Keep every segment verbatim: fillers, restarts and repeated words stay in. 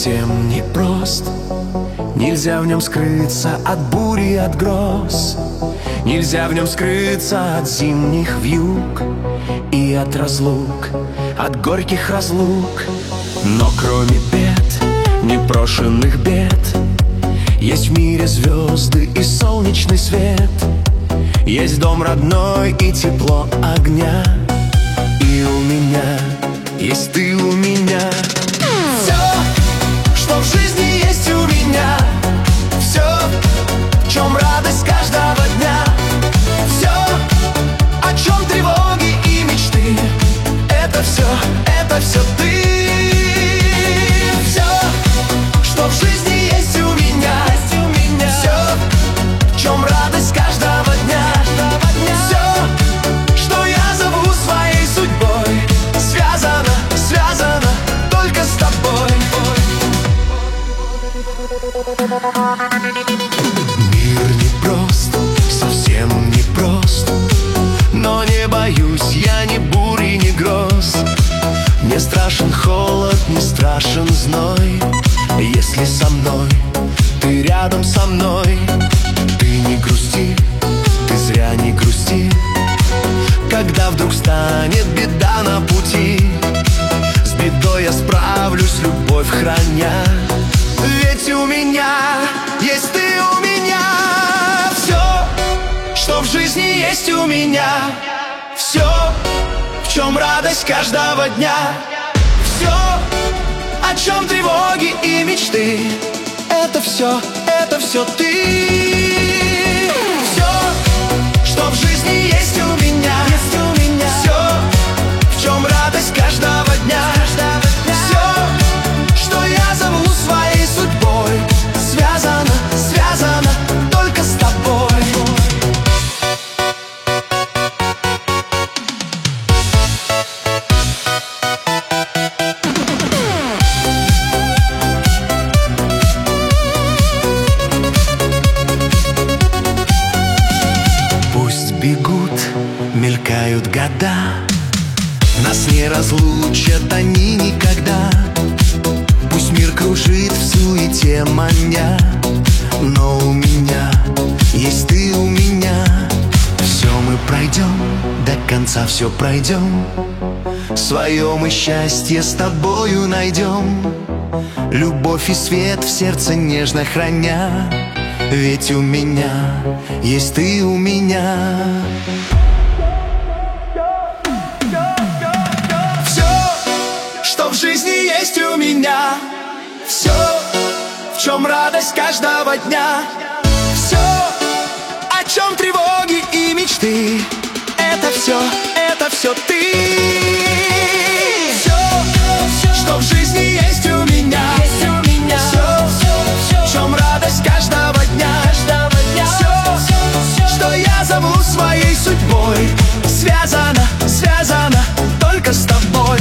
совсем непрост. Нельзя в нем скрыться от бури, от гроз. Нельзя в нем скрыться от зимних вьюг и от разлук, от горьких разлук. Но кроме бед, непрошенных бед, есть в мире звезды и солнечный свет. Есть дом родной и тепло огня. И у меня есть ты у меня. Все, что в жизни есть у меня, все, в чем радость каждого дня, все, о чем тревоги и мечты, это все, это все ты. Все, что в жизни есть у меня, все, в чем радость каждого дня, все, что я зову своей судьбой, связано, связано только с тобой. Мир непрост, совсем непрост, но не боюсь я ни бури, ни гроз. Не страшен холод, не страшен зной, если со мной, ты рядом со мной. Ты не грусти, ты зря не грусти, когда вдруг станет беда на пути. С бедой я справлюсь, любовь храня, ведь у меня есть ты у меня. Все, что в жизни есть у меня, все, в чем радость каждого дня, все, о чем тревоги и мечты, это все, это все ты. Все, что в жизни есть у меня, все, в чем радость каждого дня, все, что я зову своей судьбой, связано, связано только с тобой. Пусть бегут, мелькают года, нас не разлучат они никогда. Пусть мир кружит в суете маня, но у меня есть ты у меня. Все мы пройдем, до конца все пройдем, свое мы счастье с тобою найдем. Любовь и свет в сердце нежно храня, ведь у меня есть ты у меня. В жизни есть у меня все, в чем радость каждого дня, все, о чем тревоги и мечты, это все, это все ты. Все, что в жизни есть у меня, все, в чем радость каждого дня, все, что я зову своей судьбой, связано, связано только с тобой.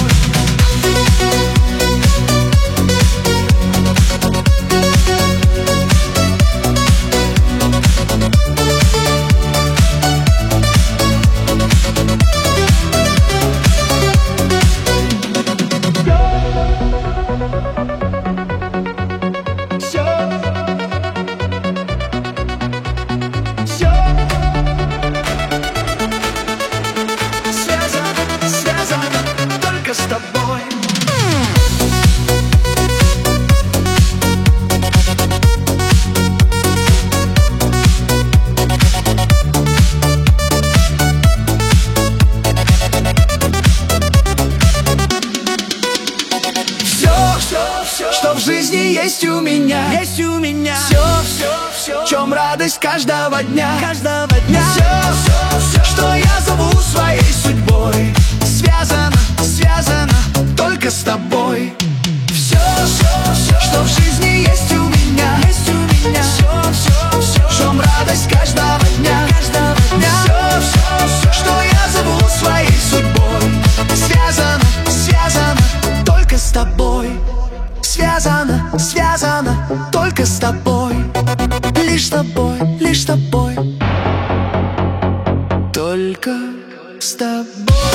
Что в жизни есть у меня, есть у меня все, все, все, в чем радость каждого дня, каждого дня, все, что я зову своей судьбой, связано, связано только с тобой. Все, все, что в жизни есть у меня, есть у меня все, все, все, в чем радость каждого дня, каждого дня, все, все, что я зову своей судьбой, связано, связано только с тобой. Связано, связано только с тобой, лишь с тобой, лишь с тобой, только с тобой.